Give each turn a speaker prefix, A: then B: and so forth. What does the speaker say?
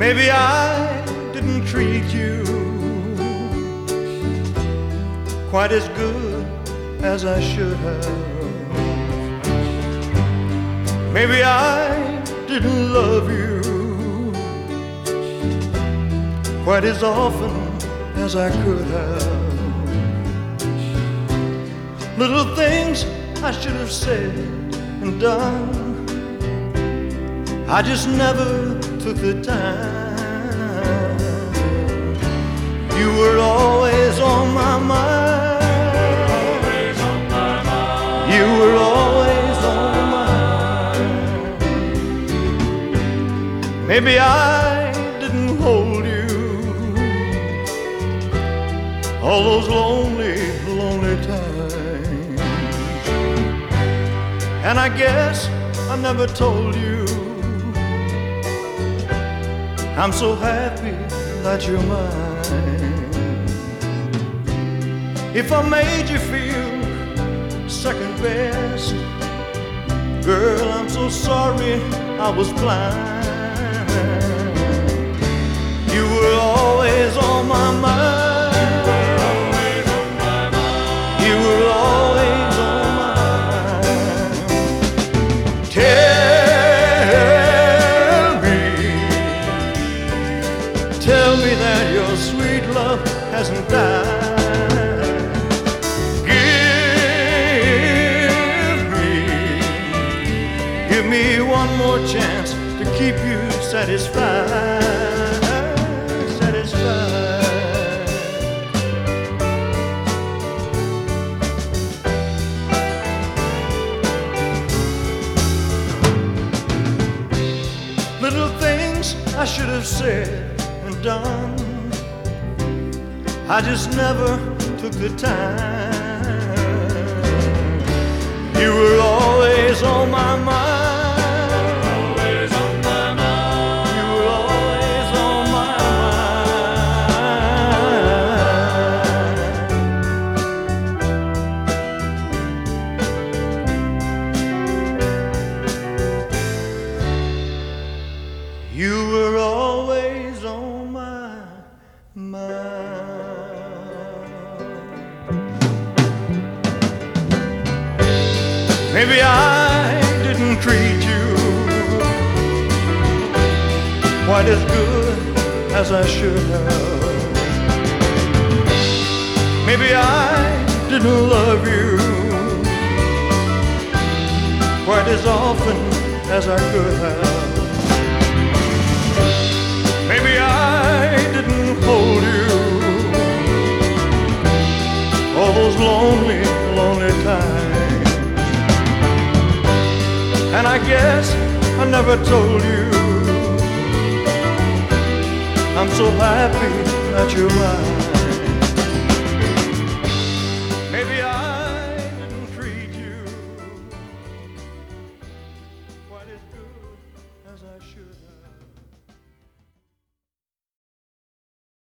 A: Maybe I didn't treat you quite as good as I should have. Maybe I didn't love you quite as often as I could have. Little things I should have said and done, I just never took the time. You were always on my mind. You were always on my mind. Maybe I didn't hold you all those lonely, lonely times. And I guess I never told you I'm so happy that you're mine. If I made you feel second best, girl, I'm so sorry I was blind. You were always on my mind. You were always on my mind. Tell me that your sweet love hasn't died. Give me one more chance to keep you satisfied, satisfied. Little things I should have said and done, I just never took the time. You were always on my mind. Always on my mind. You were always on my mind. You were always on my mind. Maybe I didn't treat you quite as good as I should have. Maybe I didn't love you quite as often as I could have. Maybe I didn't hold you all those lonely, lonely times. And I guess I never told you I'm so happy that you're mine.